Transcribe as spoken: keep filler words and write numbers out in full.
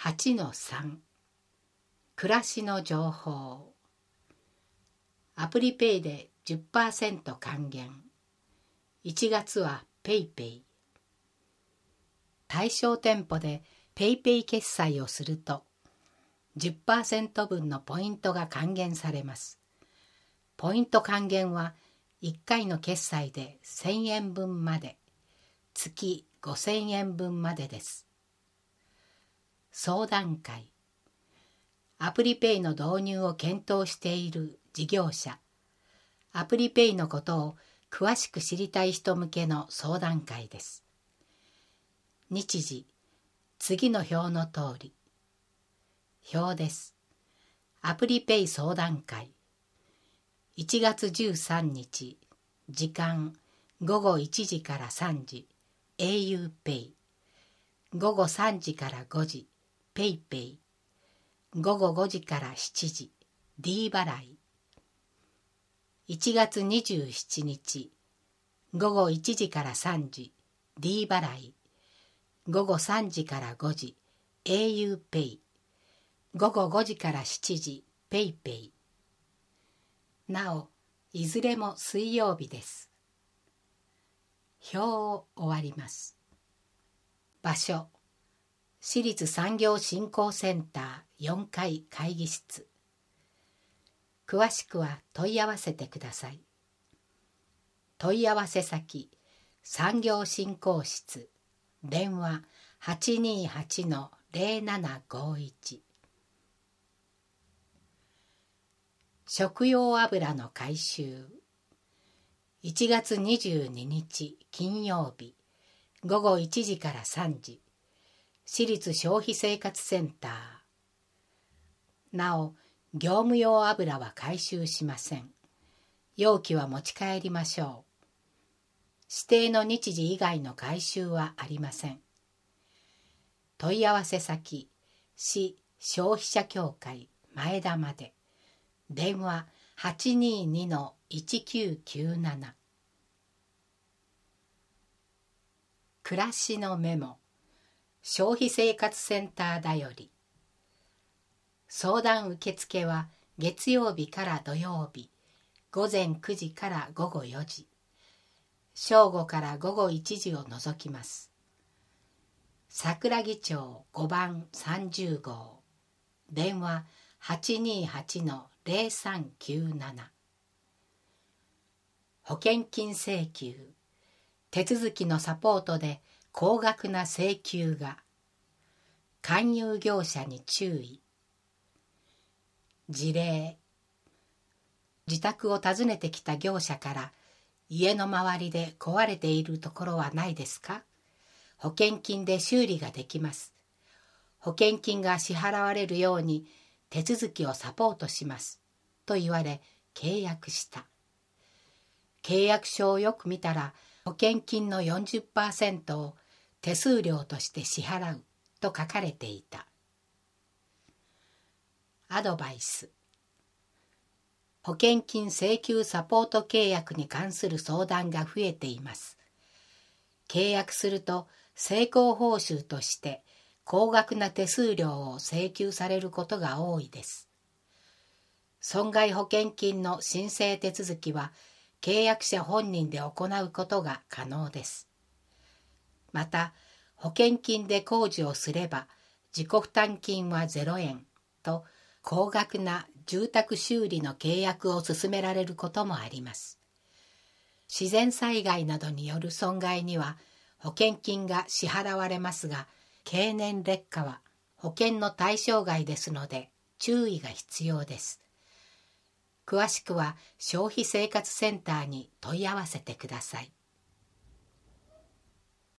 はちのさん 暮らしの情報。アプリペイで じゅっパーセント 還元。いちがつはペイペイ。対象店舗でペイペイ決済をすると じゅっパーセント 分のポイントが還元されます。ポイント還元はいっかいの決済でせんえんぶんまで、月ごせんえんぶんまでです。相談会。アプリペイの導入を検討している事業者、アプリペイのことを詳しく知りたい人向けの相談会です。日時、次の表の通り。表です。アプリペイ相談会。いちがつじゅうさんにち、時間ごごいちじからさんじ、auPay。ごごさんじからごじ、PayPay。ごごごじからしちじ、D 払い。いちがつにじゅうしちにち、ごごいちじからさんじ、D 払い。ごごさんじからごじ、auPay。ごごごじからしちじ、PayPay。なお、いずれも水曜日です。表を終わります。場所、私立産業振興センターよんかい会議室。詳しくは問い合わせてください。問い合わせ先、産業振興室、電話 はちにーはちのぜろななごいち。食用油の回収。いちがつにじゅうににち金曜日、ごごいちじからさんじ、私立消費生活センター。なお、業務用油は回収しません。容器は持ち帰りましょう。指定の日時以外の回収はありません。問い合わせ先、市消費者協会前田まで。電話 はちにーにのいちきゅうきゅうなな。暮らしのメモ。消費生活センターだより。相談受付は月曜日から土曜日、ごぜんくじからごごよじ、正午からごごいちじを除きます。桜木町ごばんさんじゅうごう、電話 はちにーはちのぜろさんきゅうなな。保険金請求、手続きのサポートで高額な請求が。勧誘業者に注意。事例。自宅を訪ねてきた業者から、家の周りで壊れているところはないですか？保険金で修理ができます。保険金が支払われるように手続きをサポートします。と言われ、契約した。契約書をよく見たら、保険金の よんじゅっパーセント を手数料として支払うと書かれていた。アドバイス。保険金請求サポート契約に関する相談が増えています。契約すると成功報酬として高額な手数料を請求されることが多いです。損害保険金の申請手続きは契約者本人で行うことが可能です。また、保険金で工事をすれば自己負担金はゼロえんと高額な住宅修理の契約を進められることもあります。自然災害などによる損害には保険金が支払われますが、経年劣化は保険の対象外ですので注意が必要です。詳しくは消費生活センターに問い合わせてください。